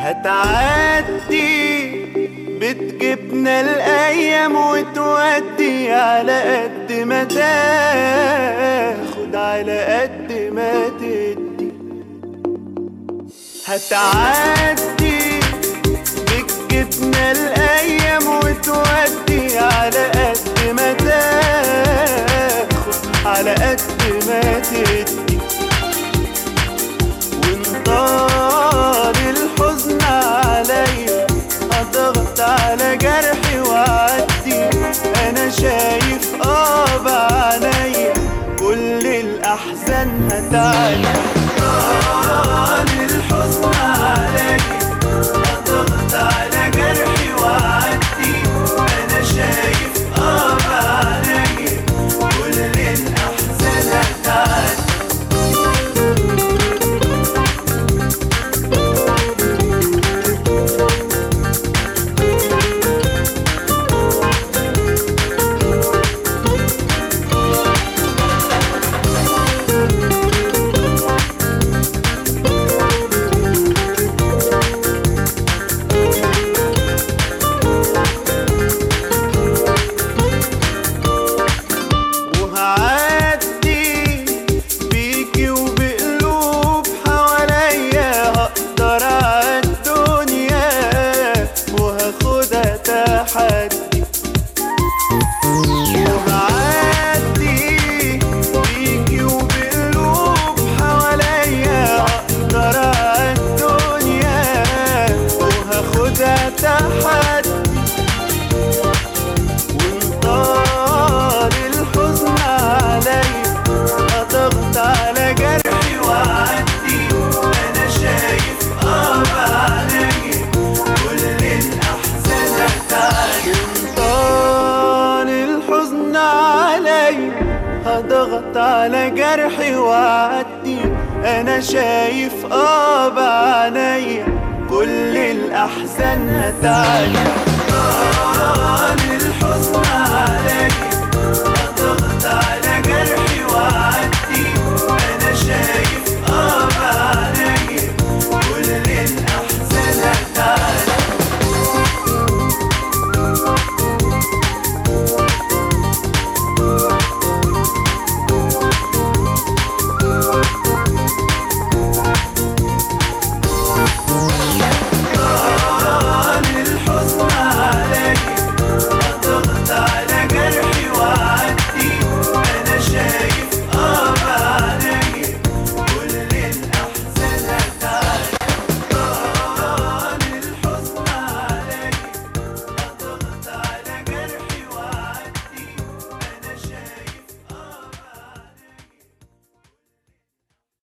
هتعدي بتجيبنا الأيام وتودي على قد ما تاخد على قد ما تدي. هتعدي بتجيبنا الأيام وتودي على قد ما تاخد على قد ما تدي. وانطال الحزن عليا هضغط على جرحي وعدي. انا شايف بعينيا كل الاحزان هتعدي. انطال الحزن عليا هضغط على جرحي وعدي. انا شايف بعينيا كل الاحزان هتعدي. وانطال الحزن عليا هضغط على جرحي وعدي. انا شايف بعينيا كل الاحزان هتعدي. وانطال الحزن عليا هضغط على جرحي وعدي. انا شايف بعينيا كل الاحزان هتعدي. الحزن عليك